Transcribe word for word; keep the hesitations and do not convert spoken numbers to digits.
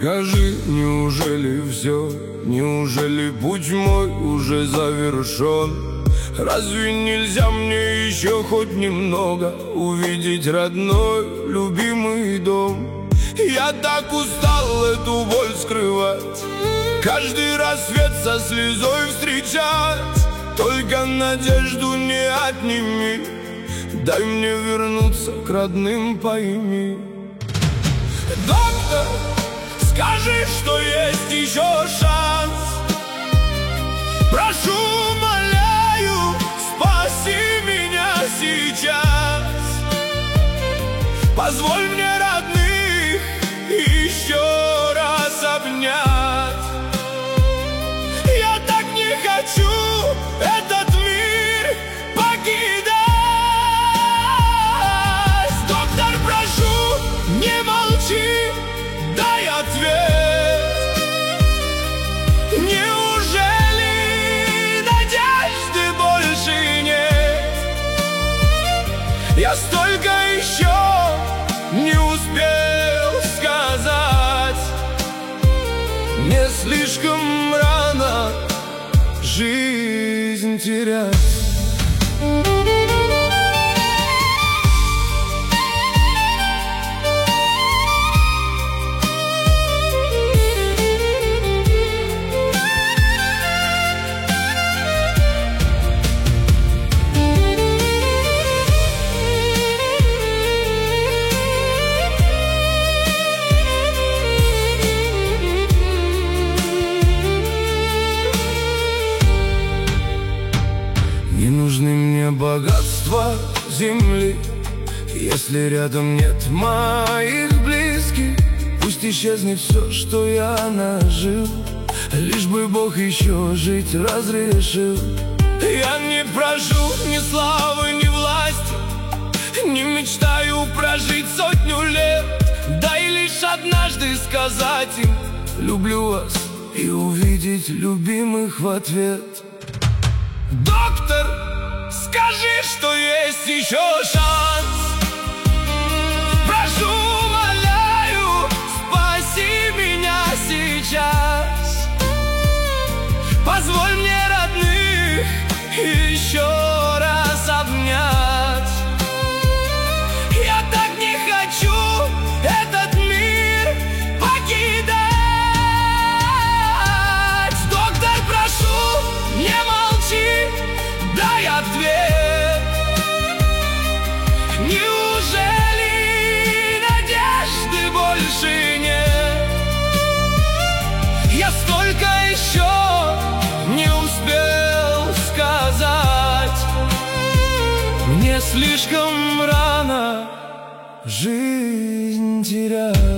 Скажи, неужели все, неужели путь мой уже завершен? Разве нельзя мне еще хоть немного увидеть родной, любимый дом? Я так устал эту боль скрывать, каждый рассвет со слезой встречать. Только надежду не отними, дай мне вернуться к родным, пойми. Доктор, скажи, что есть еще шанс. Прошу, умоляю, спаси меня сейчас. Позволь мне родных еще раз обнять. Я так не хочу этот мир покидать. Доктор, прошу, не молчи, дай ответ. Неужели надежды больше нет? Я столько еще не успел сказать. Мне слишком рано жизнь терять. Не нужны мне богатства земли, если рядом нет моих близких. Пусть исчезнет все, что я нажил, лишь бы Бог еще жить разрешил. Я не прошу ни славы, ни власти, не мечтаю прожить сотню лет. Дай лишь однажды сказать им: люблю вас, и увидеть любимых в ответ. Доктор, скажи, что есть еще шанс. Прошу, умоляю, спаси меня сейчас. Позволь мне родных еще раз обнять. Я так не хочу этот мир покидать. Доктор, прошу, не молчи, дай ответ. Неужели надежды больше нет? Я столько еще не успел сказать. Мне слишком рано жизнь терять.